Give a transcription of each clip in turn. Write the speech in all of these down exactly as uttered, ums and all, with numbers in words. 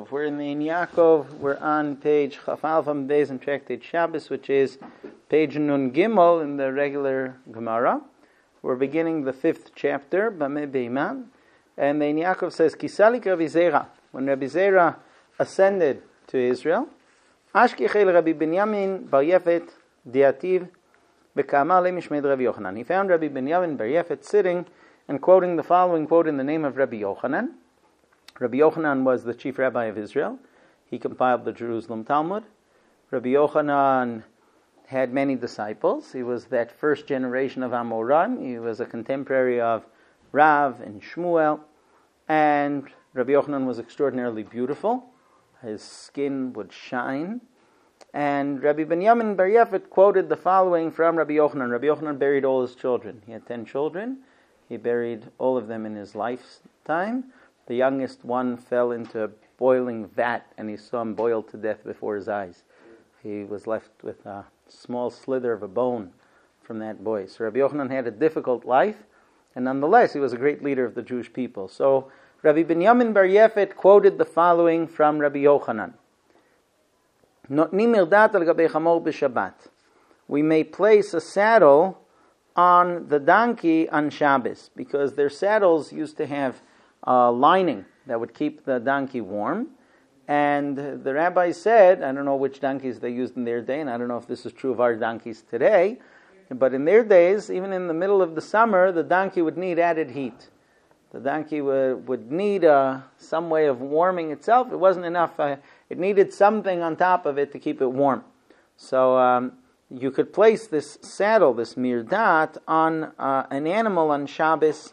Yaakov. We're in the in Yaakov. We're on page Chaf Aleph Amud Beis in Tractate Shabbos, which is page Nun Gimel in the regular Gemara. We're beginning the fifth chapter, Bameh Beima, and the in Yaakov says, Kisalik Rabbi Zera. When Rabbi Zera ascended to Israel, Ashkichel Rabbi Binyamin Bar Yefet Diativ Bekamar Lemishmed Rabbi Yochanan. He found Rabbi Binyamin Bar Yefet sitting and quoting the following quote in the name of Rabbi Yochanan. Rabbi Yochanan was the chief rabbi of Israel. He compiled the Jerusalem Talmud. Rabbi Yochanan had many disciples. He was that first generation of Amoraim. He was a contemporary of Rav and Shmuel. And Rabbi Yochanan was extraordinarily beautiful. His skin would shine. And Rabbi Binyamin Bar Yefet quoted the following from Rabbi Yochanan. Rabbi Yochanan buried all his children. He had ten children. He buried all of them in his lifetime. The youngest one fell into a boiling vat, and he saw him boiled to death before his eyes. He was left with a small slither of a bone from that boy. So Rabbi Yochanan had a difficult life, and nonetheless, he was a great leader of the Jewish people. So Rabbi Binyamin Bar Yefet quoted the following from Rabbi Yochanan. We may place a saddle on the donkey on Shabbos, because their saddles used to have a lining that would keep the donkey warm. And the rabbi said, I don't know which donkeys they used in their day, and I don't know if this is true of our donkeys today, but in their days, even in the middle of the summer, the donkey would need added heat. The donkey would, would need uh, some way of warming itself. It wasn't enough. Uh, it needed something on top of it to keep it warm. So um, you could place this saddle, this mirdat, on uh, an animal on Shabbos.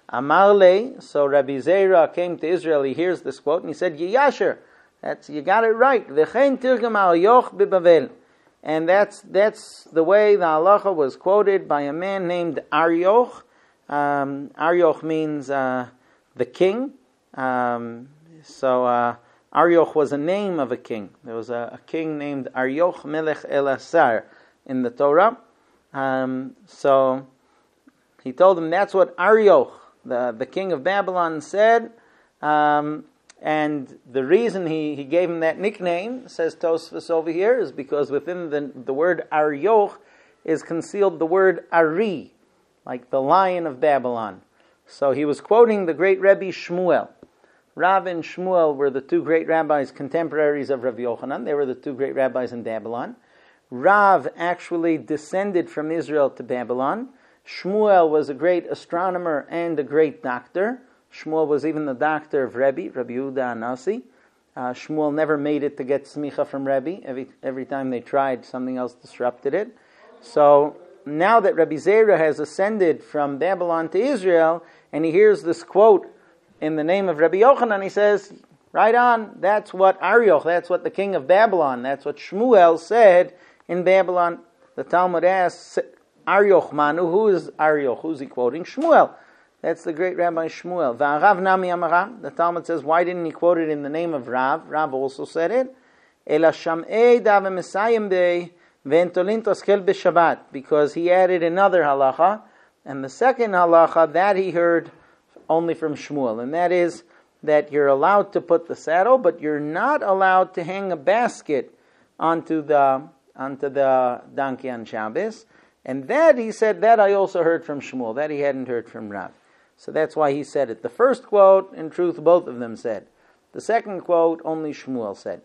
Amarle, so Rabbi Zera came to Israel, he hears this quote, and he said, Yiyasher, that's, you got it right. V'chein tirgam aryoch b'Bavel. And that's that's the way the halacha was quoted by a man named Aryoch. Um, Aryoch means uh, the king. Um, so uh, Aryoch was a name of a king. There was a, a king named Aryoch Melech Elasar in the Torah. Um, so he told him that's what Aryoch, the, the king of Babylon, said. Um, and the reason he, he gave him that nickname, says Tosfos over here, is because within the, the word Aryoch is concealed the word Ari, like the lion of Babylon. So he was quoting the great Rebbe Shmuel. Rav and Shmuel were the two great rabbis, contemporaries of Rabbi Yochanan. They were the two great rabbis in Babylon. Rav actually descended from Israel to Babylon. Shmuel was a great astronomer and a great doctor. Shmuel was even the doctor of Rebbe, Rabbi Yehuda Anasi. Uh, Shmuel never made it to get smicha from Rebbe. Every, every time they tried, something else disrupted it. So now that Rabbi Zera has ascended from Babylon to Israel, and he hears this quote in the name of Rabbi Yochanan, he says, right on, that's what Aryoch, that's what the king of Babylon, that's what Shmuel said in Babylon. The Talmud asks, Aryoch Manu, who is Aryoch? Who's he quoting? Shmuel. That's the great Rabbi Shmuel. Va'arav nami amara. The Talmud says, why didn't he quote it in the name of Rav? Rav also said it. Ela sham'ei da v'mesayim bei v'entolin toskel b'Shabbat. Because he added another halacha, and the second halacha, that he heard only from Shmuel. And that is that you're allowed to put the saddle, but you're not allowed to hang a basket onto the onto the donkey on Shabbos. And that, he said, that I also heard from Shmuel. That he hadn't heard from Rav. So that's why he said it. The first quote, in truth, both of them said. The second quote, only Shmuel said.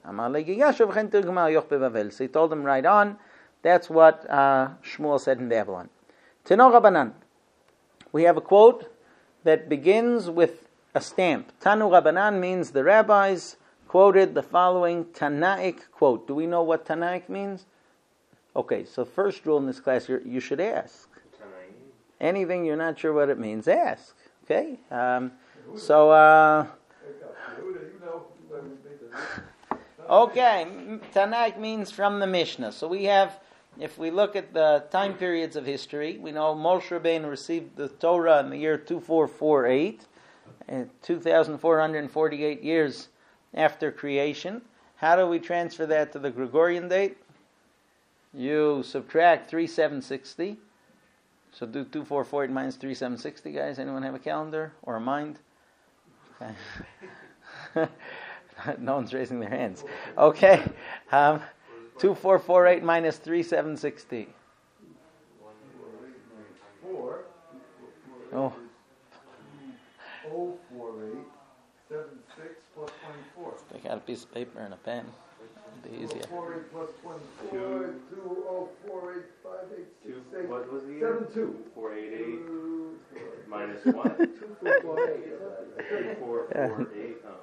So he told them right on, that's what uh, Shmuel said in Babylon. Tano Rabbanan. We have a quote that begins with a stamp. Tanu Rabbanan means the rabbis quoted the following Tanaic quote. Do we know what Tanaic means? Okay, so first rule in this class, you're, you should ask. Anything you're not sure what it means, ask. Okay? Um, so, uh, okay, Tanakh means from the Mishnah. So we have, if we look at the time periods of history, we know Moshe Rabbeinu received the Torah in the year two four four eight, and two thousand four hundred forty-eight years after creation. How do we transfer that to the Gregorian date? You subtract three seven sixty. So do two four four eight minus three seven sixty, guys. Anyone have a calendar or a mind? Okay. No one's raising their hands. Okay. Um, two four four eight minus three seven sixty. Oh. oh four eight seven six plus twenty-four. Take out a piece of paper and a pen. It'll be easier. oh four eight plus twenty-four. two oh four eight five eight six eight. What was the seven two. four eighty-eight minus what? two four four eight. two four four eight. Oh.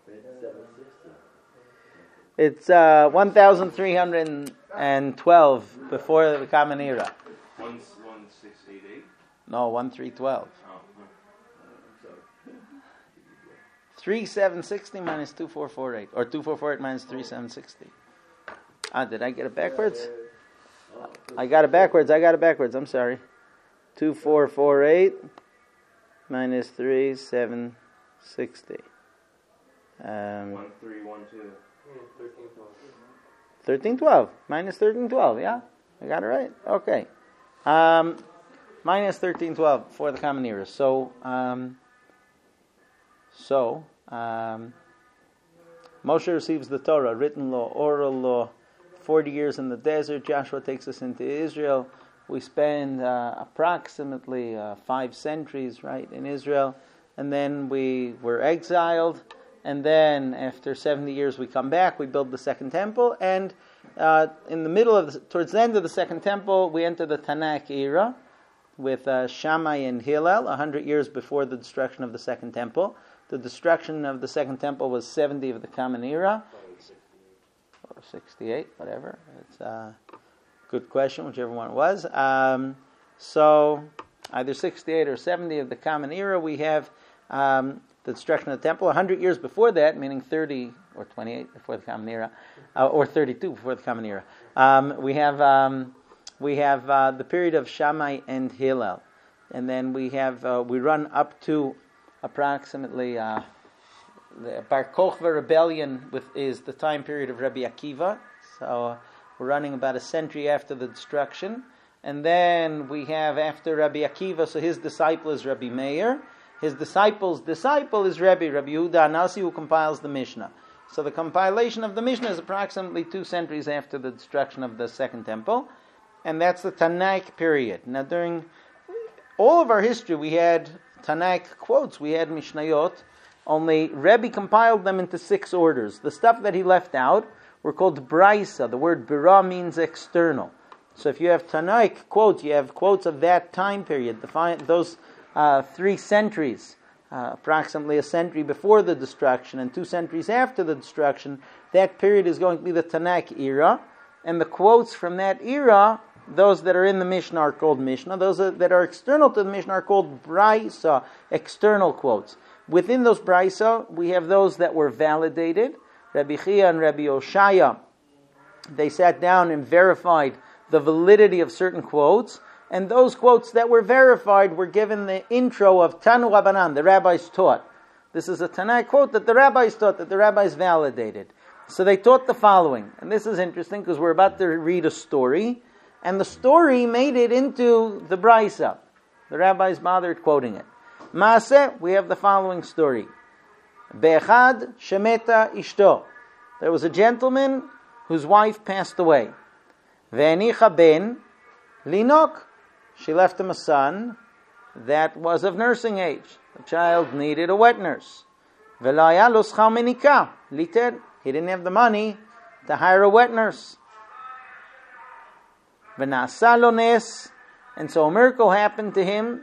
It's uh, one thousand three hundred twelve before the Common Era. One, one six eight eight? No, one three twelve. Oh. three seven sixty minus two four four eight. Or two four four eight minus three seven sixty. Ah, did I get it backwards? I got it backwards. I got it backwards. I'm sorry. two four four eight minus three seven sixty. Um, one three one two. thirteen twelve. Minus thirteen twelve, yeah? I got it right. Okay. Um, minus thirteen twelve for the Common Era. So, um, so um, Moshe receives the Torah, written law, oral law, forty years in the desert. Joshua takes us into Israel. We spend uh, approximately uh, five centuries, right, in Israel. And then we were exiled. And then after seventy years we come back, we build the second temple, and uh, in the middle of, the, towards the end of the second temple, we enter the Tanakh era with uh, Shammai and Hillel, one hundred years before the destruction of the second temple. The destruction of the second temple was seventy of the Common Era, or sixty-eight, whatever. It's a good question, whichever one it was. Um, so either sixty-eight or seventy of the Common Era, we have Um, the destruction of the temple. one hundred years before that, meaning thirty or twenty-eight before the Common Era, uh, or thirty-two before the Common Era. Um, we have um, we have uh, the period of Shammai and Hillel, and then we have uh, we run up to approximately uh, the Bar Kokhba rebellion, with is the time period of Rabbi Akiva. So uh, we're running about a century after the destruction, and then we have after Rabbi Akiva, so his disciple is Rabbi Meir. His disciple's disciple is Rebbe, Rabbi Yehuda Anasi, who compiles the Mishnah. So the compilation of the Mishnah is approximately two centuries after the destruction of the Second Temple, and that's the Tanakh period. Now, during all of our history, we had Tanakh quotes, we had Mishnayot, only Rebbe compiled them into six orders. The stuff that he left out were called Braisa. The word Bira means external. So if you have Tanakh quotes, you have quotes of that time period, the, those Uh, three centuries, uh, approximately a century before the destruction and two centuries after the destruction. That period is going to be the Tanakh era, and the quotes from that era, those that are in the Mishnah are called Mishnah, those that are external to the Mishnah are called Braisa, external quotes. Within those Braisa, we have those that were validated. Rabbi Chia and Rabbi Oshaya, they sat down and verified the validity of certain quotes. And those quotes that were verified were given the intro of Tanu Rabbanan, the rabbis taught. This is a Tanakh quote that the rabbis taught, that the rabbis validated. So they taught the following. And this is interesting because we're about to read a story. And the story made it into the Braisa. The rabbis bothered quoting it. Maaseh, we have the following story. Be'echad shemeta ishto. There was a gentleman whose wife passed away. Ve'enicha ben linok. She left him a son that was of nursing age. The child needed a wet nurse. He didn't have the money to hire a wet nurse. And so a miracle happened to him.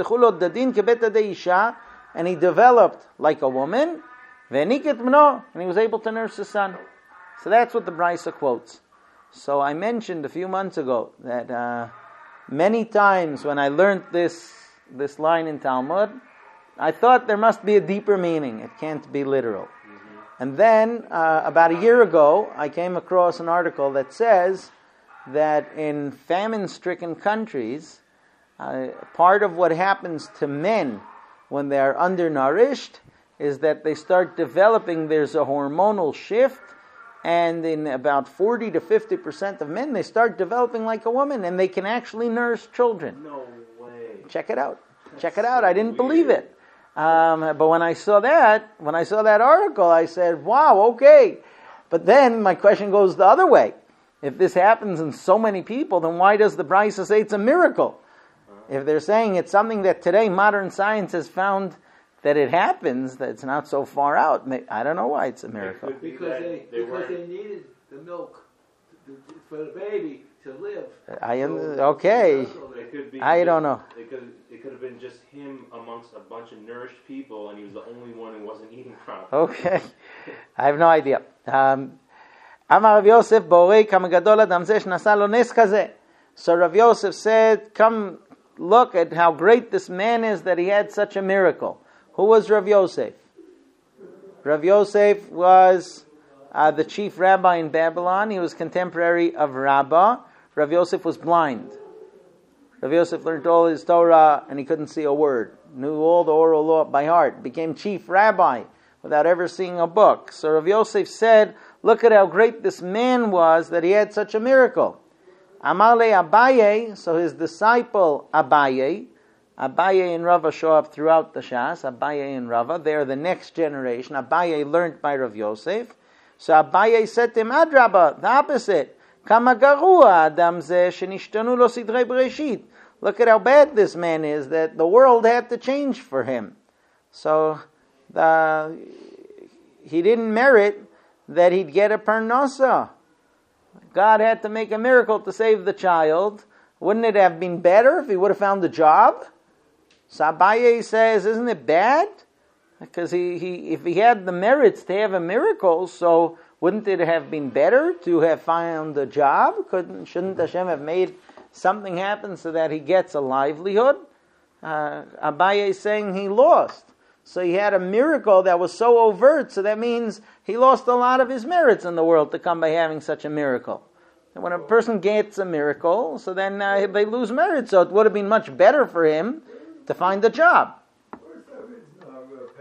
And he developed like a woman. And he was able to nurse his son. So that's what the Braisa quotes. So I mentioned a few months ago that Uh, many times when I learned this this line in Talmud, I thought there must be a deeper meaning. It can't be literal. Mm-hmm. And then, uh, about a year ago, I came across an article that says that in famine-stricken countries, uh, part of what happens to men when they are undernourished is that they start developing, there's a hormonal shift, and in about forty to fifty percent of men, they start developing like a woman, and they can actually nurse children. No way. Check it out. Check it out. I didn't believe it. Um, but when I saw that, when I saw that article, I said, wow, okay. But then my question goes the other way. If this happens in so many people, then why does the Brisa say it's a miracle? If they're saying it's something that today modern science has found that it happens, that it's not so far out, I don't know why it's a miracle. It could be Because that they, they because weren't- they needed the milk to, to, for the baby to live. I am, So- okay. It could be. I just- don't know. It could. It could have been just him amongst a bunch of nourished people, and he was the only one who wasn't eating properly. Okay. I have no idea. Um, Amar Rav Yosef, Borei kama gadol adam zeh shnasa lo nes kazeh. So Rav Yosef said, come look at how great this man is that he had such a miracle. Who was Rav Yosef? Rav Yosef was uh, the chief rabbi in Babylon. He was contemporary of Rabbah. Rav Yosef was blind. Rav Yosef learned all his Torah and he couldn't see a word. Knew all the oral law by heart. Became chief rabbi without ever seeing a book. So Rav Yosef said, look at how great this man was that he had such a miracle. Amale Abaye, so his disciple Abaye, Abaye and Rava show up throughout the Shas, Abaye and Rava, they're the next generation. Abaye learned by Rav Yosef. So Abaye said to him, Adraba, the opposite. Kama garua adam zeh shenishtanu lo sidrei bereshit. Look at how bad this man is, that the world had to change for him. So the, he didn't merit that he'd get a parnasa. God had to make a miracle to save the child. Wouldn't it have been better if he would have found a job? So Abaye says, isn't it bad? Because he, he, if he had the merits to have a miracle, so wouldn't it have been better to have found a job? Couldn't, shouldn't Hashem have made something happen so that he gets a livelihood? Uh, Abaye is saying he lost. So he had a miracle that was so overt, so that means he lost a lot of his merits in the world to come by having such a miracle. And when a person gets a miracle, so then uh, they lose merit. So it would have been much better for him to find a job. Where's that reason? Uh,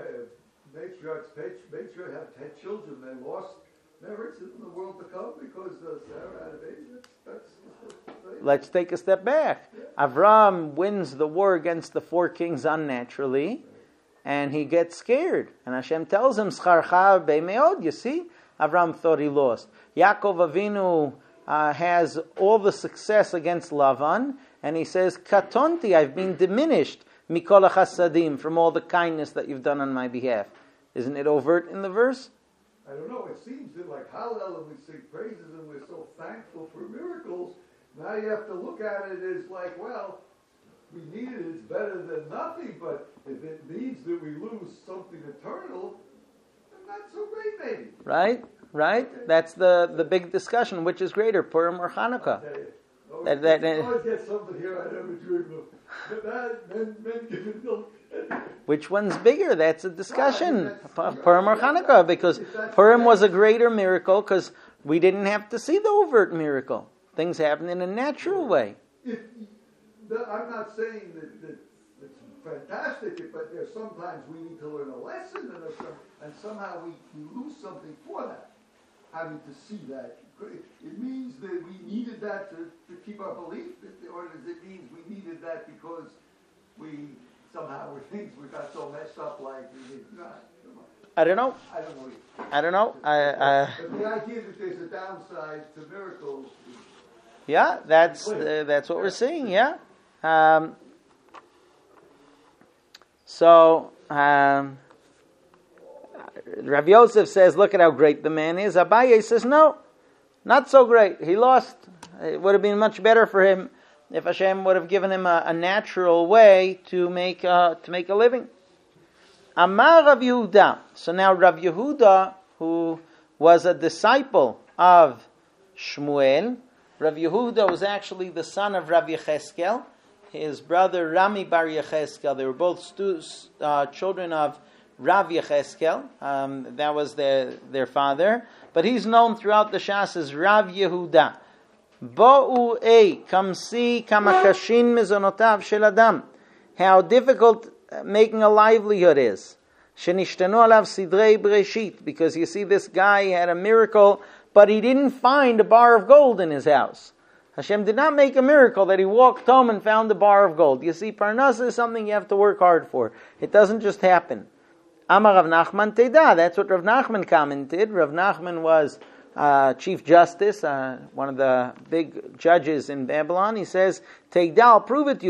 uh, matriarchs, matriarchs had, had children. They lost merits in the world to come because uh, Sarah had a baby. That's, that's, that's Let's take a step back. Avram wins the war against the four kings unnaturally, and he gets scared. And Hashem tells him, Scharcha be'meod, you see? Avram thought he lost. Yaakov Avinu uh, has all the success against Lavan, and he says, Katonti, I've been diminished, mikol chasadim, from all the kindness that you've done on my behalf. Isn't it overt in the verse? I don't know. It seems that like Hallel and we sing praises and we're so thankful for miracles. Now you have to look at it as like, well, we need it. It's better than nothing. But if it means that we lose something eternal, then not so great, maybe. Right, right. Okay. That's the, the big discussion. Which is greater, Purim or Hanukkah? Always, that, that, that, always get something here I never dreamed of. But that, men, men giving milk. Which one's bigger? That's a discussion. Purim or Hanukkah? Because Purim was a greater miracle because we didn't have to see the overt miracle. Things happen in a natural way. If, the, I'm not saying that, that it's fantastic, but there's sometimes we need to learn a lesson, and, some, and somehow we, we lose something for that. Having to see that. It means that we needed that to, to keep our belief, or does it mean we needed that because we somehow we think we got so messed up like we did not? I don't know. I don't know. I don't know. I, uh, but the idea that there's a downside to miracles. Yeah, that's uh, that's what we're seeing. Yeah. Um, so um, Rav Yosef says, "Look at how great the man is." Abaye says, "No, not so great. He lost. It would have been much better for him if Hashem would have given him a, a natural way to make uh, to make a living." Amar Rav Yehuda. So now Rav Yehuda, who was a disciple of Shmuel, Rav Yehuda was actually the son of Rav Yecheskel, his brother Rami bar Yecheskel. They were both stu- uh, children of Rav Yecheskel. Um, that was their, their father. But he's known throughout the Shas as Rav Yehuda. Bo'u ei, come see kama kashin mizonotav shel adam. How difficult making a livelihood is. Shenishtanu alav sidrei breshit. Because you see, this guy had a miracle, but he didn't find a bar of gold in his house. Hashem did not make a miracle that he walked home and found a bar of gold. You see, parnasa is something you have to work hard for. It doesn't just happen. Amar Rav Nachman Teda. That's what Rav Nachman commented. Rav Nachman was uh, Chief Justice, uh, one of the big judges in Babylon. He says, Teda, I'll prove it to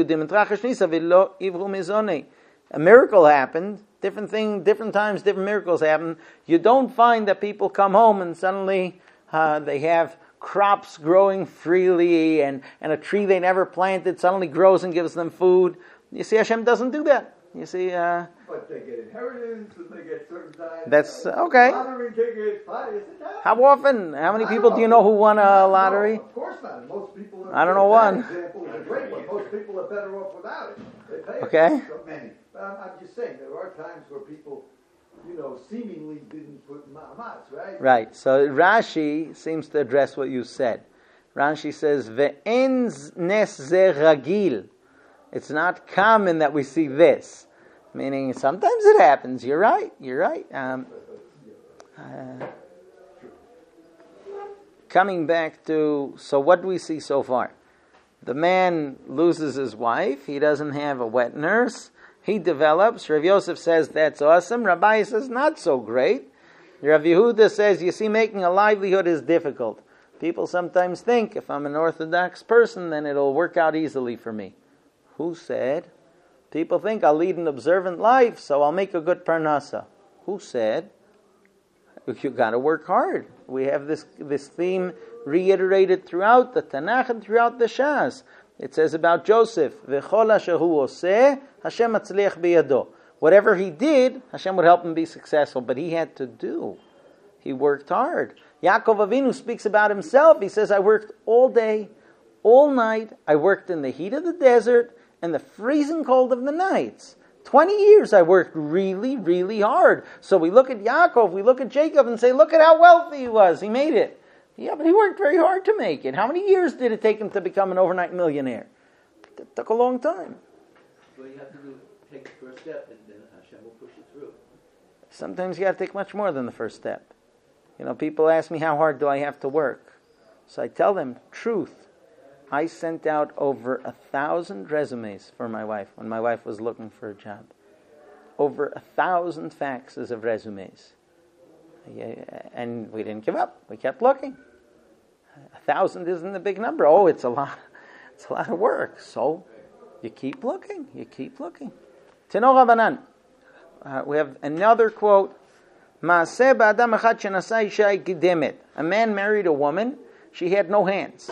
you. A miracle happened. Different thing, different times, different miracles happen. You don't find that people come home and suddenly uh, they have crops growing freely and, and a tree they never planted suddenly grows and gives them food. You see, Hashem doesn't do that. You see, uh, but they get inheritance and they get certain times. That's uh, okay. Lottery tickets. How often? How many people do you know who won a lottery? No, of course not. Most people. Are, I don't know one. Example is a great one. Most people are better off without it. They pay Okay. so many. But I'm, I'm just saying there are times where people, you know, seemingly didn't put ma'amatz, right? Right. So Rashi seems to address what you said. Rashi says, "Ve'en nes ze ragil." It's not common that we see this. Meaning, sometimes it happens. You're right. You're right. Um, uh, coming back to, so what do we see so far? The man loses his wife. He doesn't have a wet nurse. He develops. Rav Yosef says that's awesome. Rabbi says not so great. Rav Yehuda says, you see, making a livelihood is difficult. People sometimes think if I'm an Orthodox person, then it'll work out easily for me. Who said? People think I'll lead an observant life, so I'll make a good parnasa. Who said? You got to work hard. We have this this theme reiterated throughout the Tanakh and throughout the Shas. It says about Joseph, V'chol asher hu oseh, Hashem matzliach biyado. Whatever he did, Hashem would help him be successful. But he had to do. He worked hard. Yaakov Avinu speaks about himself. He says, I worked all day, all night. I worked in the heat of the desert and the freezing cold of the nights. Twenty years I worked really, really hard. So we look at Yaakov, we look at Jacob and say, look at how wealthy he was. He made it. Yeah, but he worked very hard to make it. How many years did it take him to become an overnight millionaire? It took a long time. Well, you have to do, take the first step and then Hashem will push you through. Sometimes you got to take much more than the first step. You know, people ask me, how hard do I have to work? So I tell them, truth. I sent out over a thousand resumes for my wife when my wife was looking for a job. Over a thousand faxes of resumes. And we didn't give up. We kept looking. A thousand isn't a big number. Oh, it's a lot. It's a lot of work. So you keep looking. You keep looking. Tino Rabbanan. Uh, we have another quote. A man married a woman. She had no hands.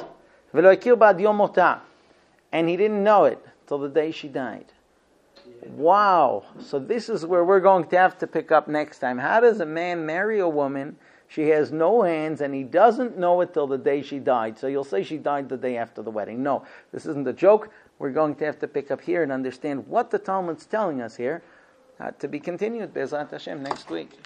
And he didn't know it till the day she died. Wow. So this is where we're going to have to pick up next time. How does a man marry a woman? She has no hands and he doesn't know it till the day she died. So you'll say she died the day after the wedding. No, this isn't a joke. We're going to have to pick up here and understand what the Talmud's telling us here. Uh, to be continued, Be'ezrat Hashem, next week.